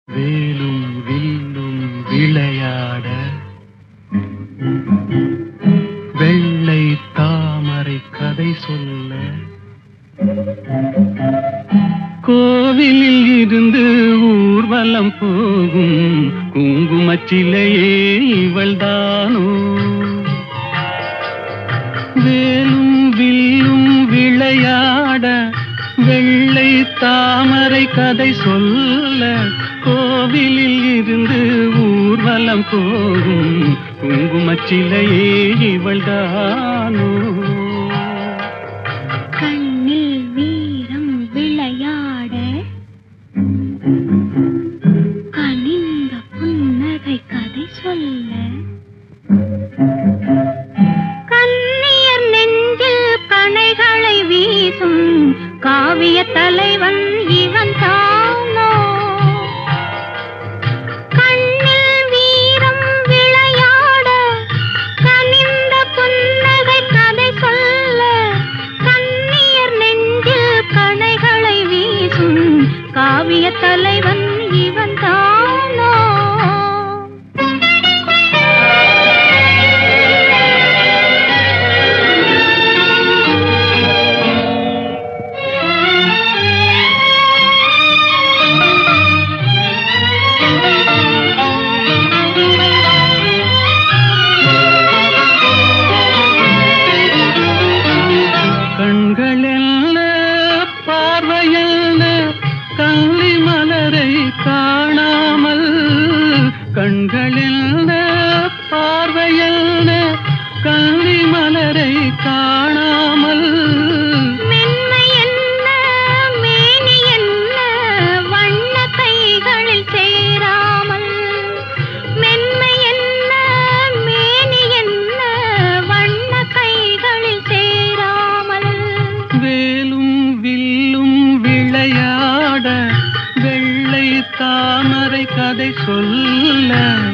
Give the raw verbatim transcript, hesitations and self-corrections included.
வேலும் வில்லும் விளையாட வெள்ளை தாமரை கதை சொல்ல கோவிலில் இருந்து ஊர்வலம் போகும் குங்குமச்சிலையே இவள்தானோ? வேலும் வில்லும் விளையாட வெள்ளை தாமரை கதை சொல்ல கோவிலில் இருந்து ஊர்வலம் போகும் குங்குமச்சிலையே இவள்தானோ? கண்ணில் வீரம் விளையாட கனிந்த புன்னகை கதை சொல்ல கண்ணியர் நெஞ்சில் கணைகளை வீசும் காவிய தலைவன் இவன் தானோ? கண்ணில் வீரம் விளையாட கனிந்த புன்னகை கதை சொல்ல கண்ணியர் நெஞ்சில் கணைகளை வீசும் காவிய தலைவன் இவன் தானோ? கண்கள் என்ன பார்வையல்ல கள்ளி மலரை காணாமல், கண்கள் என்ன பார்வையல்ல கள்ளி மலரை காணாமல், மென்மை என்ன மேனி என்ன வண்ண கைகளில் சேராமல், மென்மை என்ன மேனி என்ன வண்ண கைகளில் சேராமல், வேலும் வில்லும் விளையாட வெள்ளை தாமரை கதை சொல்ல